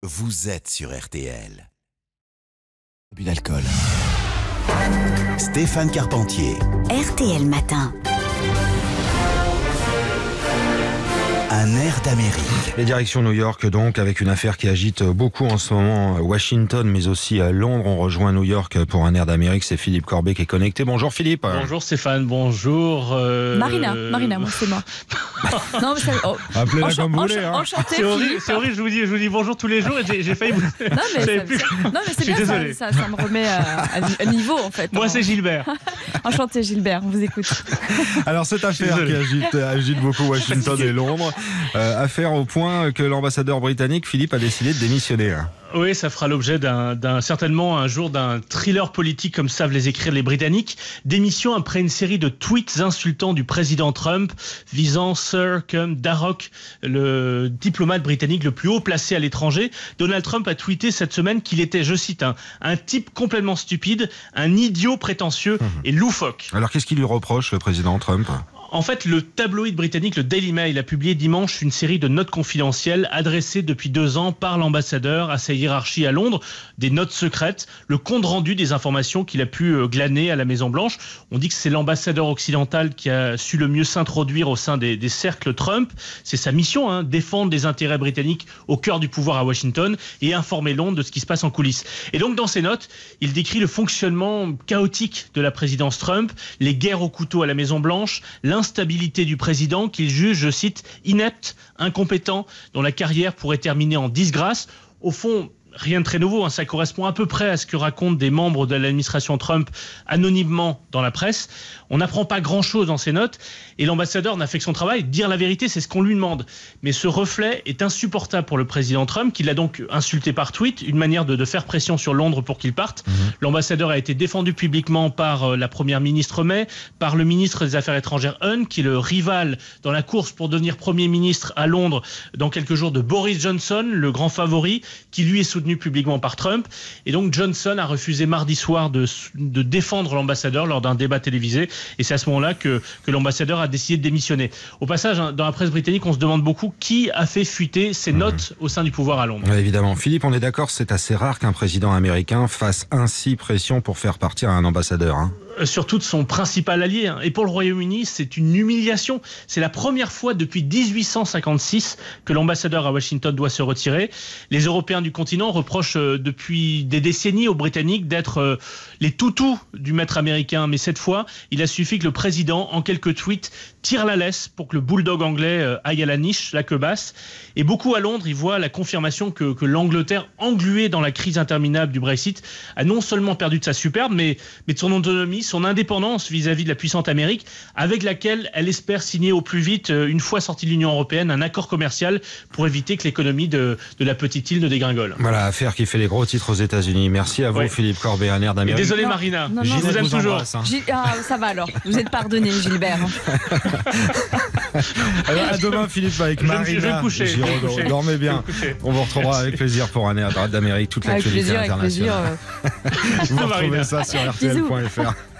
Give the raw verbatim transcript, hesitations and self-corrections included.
vous êtes sur R T L. Abus d'alcool. Stéphane Carpentier. R T L Matin. Un air d'Amérique. Les directions New York, donc, avec une affaire qui agite beaucoup en ce moment Washington, mais aussi à Londres. On rejoint New York pour un air d'Amérique. C'est Philippe Corbet qui est connecté. Bonjour Philippe. Bonjour Stéphane, bonjour... Euh... Marina, Marina, moi c'est moi. Non, mais ça... oh. Appelez-la Encha- comme vous voulez. encha- Hein. Enchanté, C'est horrible, Philippe. c'est horrible, je vous dis, je vous dis bonjour tous les jours et j'ai, j'ai failli vous... Non, mais, Je savais ça, plus. ça- non, mais Je c'est suis bien, ça, désolé. ça, ça me remet à, à- à niveau en fait. Moi En- c'est Gilbert. Enchanté Gilbert, on vous écoute. Alors cette affaire Désolé. qui agite, agite beaucoup Washington et Londres, euh, affaire au point que l'ambassadeur britannique Philippe a décidé de démissionner. Oui, ça fera l'objet d'un, d'un certainement un jour d'un thriller politique comme savent les écrire les Britanniques. Démission après une série de tweets insultants du président Trump visant Sir Cum Darroch, le diplomate britannique le plus haut placé à l'étranger. Donald Trump a tweeté cette semaine qu'il était, je cite, un, un type complètement stupide, un idiot prétentieux et loufoque. Alors qu'est-ce qu'il lui reproche, le président Trump ? En fait, le tabloïd britannique, le Daily Mail, a publié dimanche une série de notes confidentielles adressées depuis deux ans par l'ambassadeur à sa hiérarchie à Londres, des notes secrètes, le compte rendu des informations qu'il a pu euh, glaner à la Maison-Blanche. On dit que c'est l'ambassadeur occidental qui a su le mieux s'introduire au sein des, des cercles Trump. C'est sa mission, hein, défendre les intérêts britanniques au cœur du pouvoir à Washington et informer Londres de ce qui se passe en coulisses. Et donc, dans ces notes, il décrit le fonctionnement chaotique de la présidence Trump, les guerres au couteau à la Maison-Blanche, l'instabilité du président qu'il juge, je cite, inepte, incompétent, dont la carrière pourrait terminer en disgrâce. Au fond, rien de très nouveau, hein, ça correspond à peu près à ce que racontent des membres de l'administration Trump anonymement dans la presse. On n'apprend pas grand-chose dans ces notes et l'ambassadeur n'a fait que son travail. Dire la vérité, c'est ce qu'on lui demande. Mais ce reflet est insupportable pour le président Trump, qui l'a donc insulté par tweet, une manière de, de faire pression sur Londres pour qu'il parte. Mmh. L'ambassadeur a été défendu publiquement par euh, la première ministre May, par le ministre des Affaires étrangères Hunt, qui est le rival dans la course pour devenir Premier ministre à Londres dans quelques jours de Boris Johnson, le grand favori, qui lui est soutenu publiquement par Trump. Et donc Johnson a refusé mardi soir de, de défendre l'ambassadeur lors d'un débat télévisé. Et c'est à ce moment-là que, que l'ambassadeur a décidé de démissionner. Au passage, hein, dans la presse britannique, on se demande beaucoup qui a fait fuiter ces mmh. notes au sein du pouvoir à Londres. Ouais, évidemment. Philippe, on est d'accord, c'est assez rare qu'un président américain fasse ainsi pression pour faire partir un ambassadeur. Hein. Surtout de son principal allié. Et pour le Royaume-Uni, c'est une humiliation. C'est la première fois depuis dix-huit cent cinquante-six que l'ambassadeur à Washington doit se retirer. Les Européens du continent reprochent depuis des décennies aux Britanniques d'être les toutous du maître américain. Mais cette fois, il a suffi que le président, en quelques tweets, tire la laisse pour que le bulldog anglais aille à la niche, la queue basse. Et beaucoup à Londres, ils voient la confirmation que, que l'Angleterre, engluée dans la crise interminable du Brexit, a non seulement perdu de sa superbe, mais, mais de son autonomie, son indépendance vis-à-vis de la puissante Amérique, avec laquelle elle espère signer au plus vite, une fois sortie de l'Union européenne, un accord commercial pour éviter que l'économie de, de la petite île ne dégringole. Voilà, affaire qui fait les gros titres aux États-Unis. Merci à vous, oui. Philippe Corbet, un air d'Amérique. Et désolé non, Marina, non, non, je vous aime toujours. Embrasse, hein. Gilles, ah, ça va alors, vous êtes pardonné Gilbert. Alors, à demain Philippe avec je Marina. Je vais me coucher. Je vais me coucher. Dormez bien. On vous retrouvera Merci. Avec plaisir pour un air d'Amérique, toute avec l'actualité plaisir, internationale. Avec plaisir, euh... Vous retrouvez ça sur R T L point F R.